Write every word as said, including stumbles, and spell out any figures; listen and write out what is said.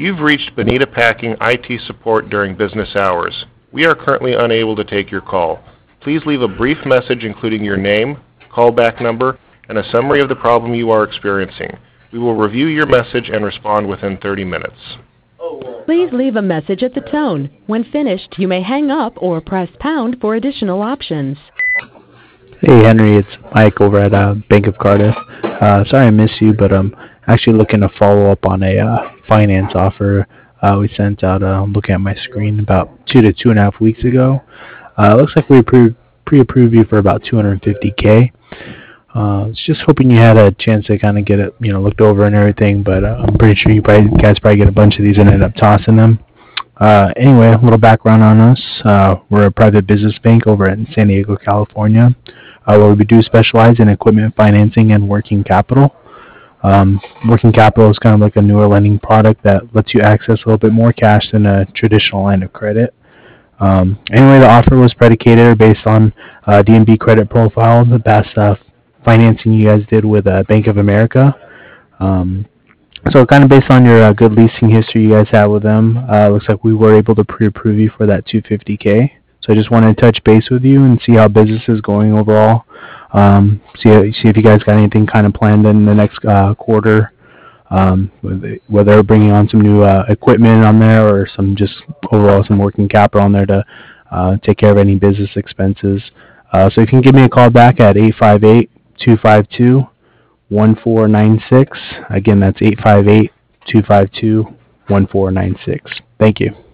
You've reached Bonita Packing I T support during business hours. We are currently unable to take your call. Please leave a brief message including your name, callback number, and a summary of the problem you are experiencing. We will review your message and respond within thirty minutes. Please leave a message at the tone. When finished, you may hang up or press pound for additional options. Hey Henry, it's Mike over at uh, Bank of Cardiff. Uh, sorry I missed you, but I'm actually looking to follow up on a uh, finance offer uh, we sent out. Uh, looking at my screen about two to two and a half weeks ago. Uh, looks like we approved, pre-approved you for about two hundred fifty K. Uh, was just hoping you had a chance to kind of get it, you know, looked over and everything. But uh, I'm pretty sure you probably, guys probably get a bunch of these and end up tossing them. Uh, anyway, a little background on us. Uh, we're a private business bank over in San Diego, California, uh, where we do specialize in equipment financing and working capital. Um, working capital is kind of like a newer lending product that lets you access a little bit more cash than a traditional line of credit. Um, anyway, the offer was predicated based on uh, D N B credit profile, the past uh, financing you guys did with uh, Bank of America. Um, so kind of based on your uh, good leasing history you guys had with them, uh, looks like we were able to pre-approve you for that two hundred fifty K. So I just wanted to touch base with you and see how business is going overall. Um, see, see if you guys got anything kind of planned in the next uh, quarter, um, whether bringing on some new uh, equipment on there or some just overall some working capital on there to uh, take care of any business expenses. Uh, so you can give me a call back at eight five eight, two five two, one four nine six. Again, that's eight five eight, two five two, one four nine six. Thank you.